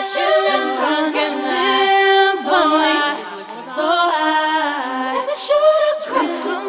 shoot a drunken symphony. So high. Let me shoot a drunken.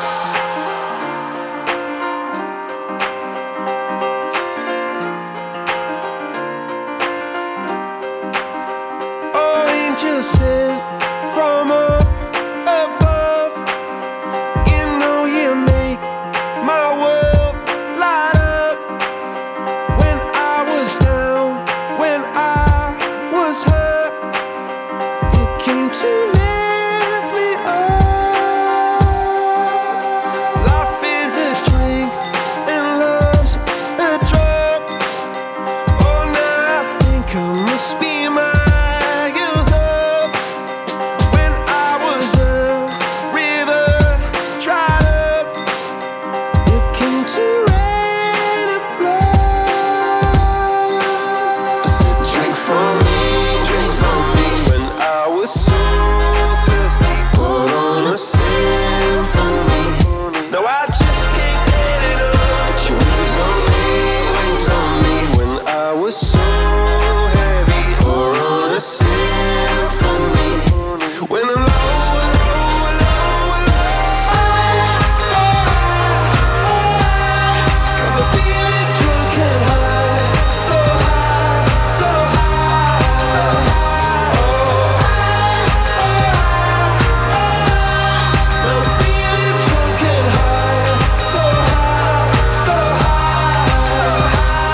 Oh, angels sent from up above. You know you make my world light up. When I was down, when I was hurt, you came to lift me up. Life is a drink and love's a drug. Oh, now I think I must be miles up. When I was a river dried up, you came to rain and flood. Drink from me, drink from me. When I was so thirsty, put on a symphony. No, I just can't get it up. Put your wings on me, wings on me. When I was so heavy, pour on a symphony. When I'm low, low, low, low, got me feeling drunk and high, so high, so high. I'm feeling drunk and high, so high, so high.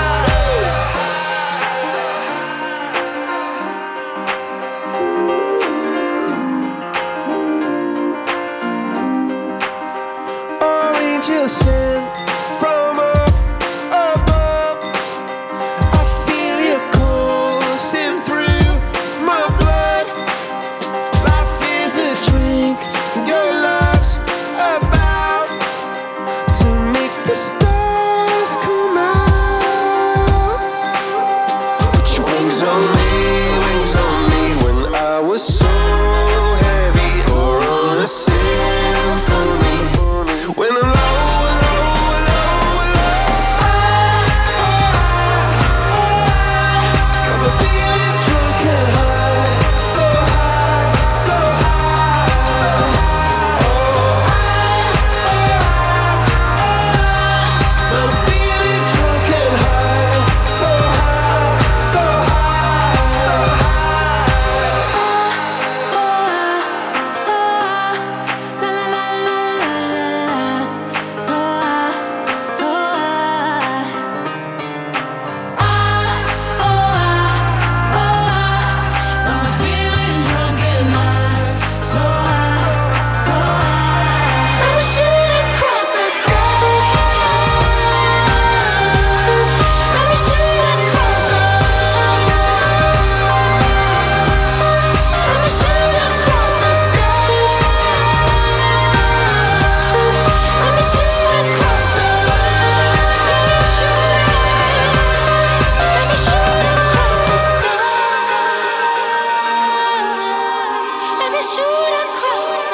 Oh, angels sent from up above. I feel you coursing through my blood. Life is a drink, your love's about to make the stars come out. Put your wings on me, wings on me. When I was so heavy, pour on a symphony. When I'm low, low, low, got me feeling drunk and high, so high, so high. I'm feeling drunk and high, so high, so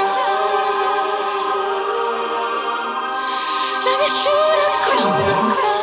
Let me shoot across the sky.